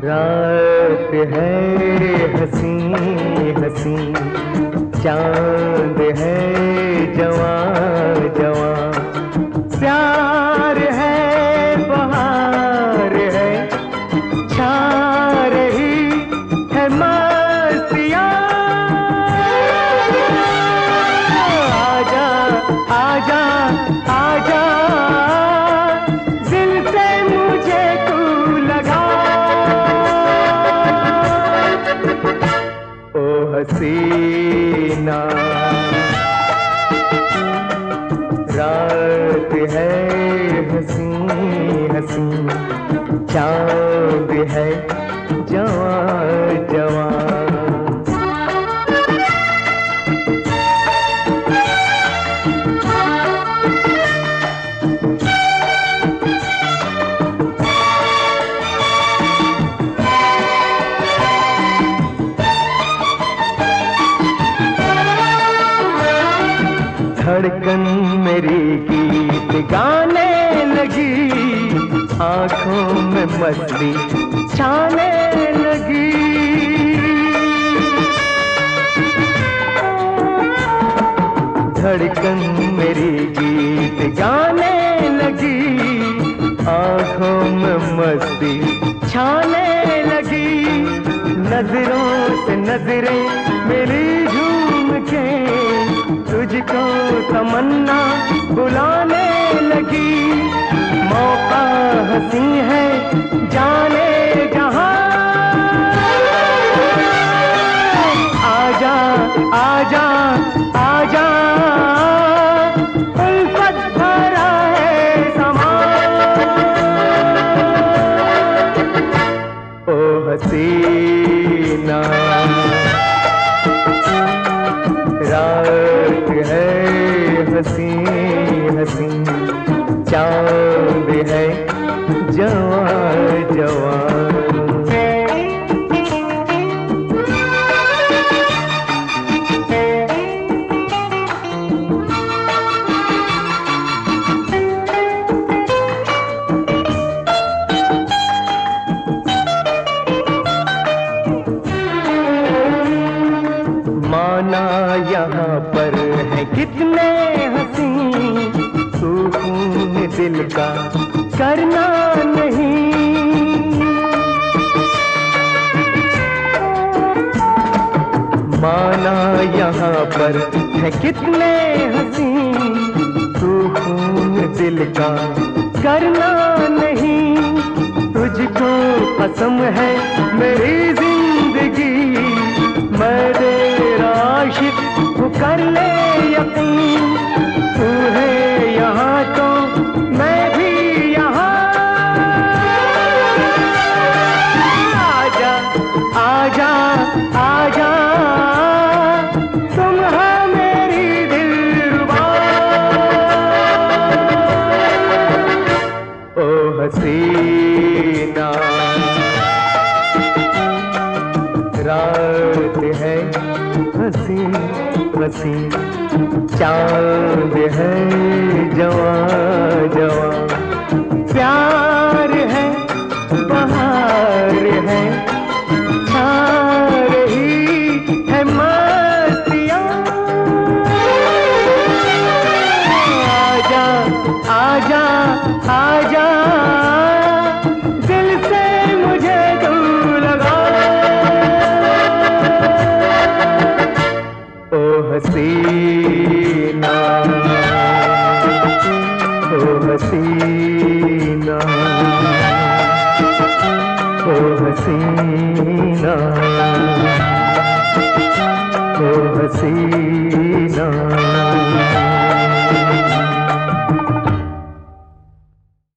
रात है हसी हसी, चांद है जवां जवां, प्यार है बहार है, छा रही है मस्तियाँ। आजा आजा आजा, दिल से मुझे तू लगा। ओ हसीना, रात है हसी हसी, चांद है जवां जवां। धड़कन मेरी गीत गाने लगी, आंखों में मस्ती छाने लगी। धड़कन मेरी गीत गाने लगी, आंखों में मस्ती छाने लगी। नजरों से नजरें मेरी झूम के, तुझको तमन्ना बुलाने लगी। मौका हंसी है जाने जहां, आजा आजा आजा, उल्फत भरा है समा। ओ हसीना, रात है हसी हसी, चांद है जवां जवां। माना यहाँ पर है कितने हसी, सुकून दिल का करना नहीं। माना यहाँ पर है कितने हसी, सुकून दिल का करना नहीं। तुझको कसम है मेरी जिंदगी, मैं तेरा आशिक हूँ, कर ले यकीन। तू है यहाँ तो मैं भी यहाँ, आजा आजा आजा, तुम है मेरी दिलरुबा। ओ हसीना, रात है हसी हसी, चांद है जवां जवां, प्यार है बहार है, छा रही है मस्तियाँ। आजा आजा आजा, दिल से मुझे तू लगा। ओ हसीना, ओ हसीना, ओ हसीना, ओ हसीना।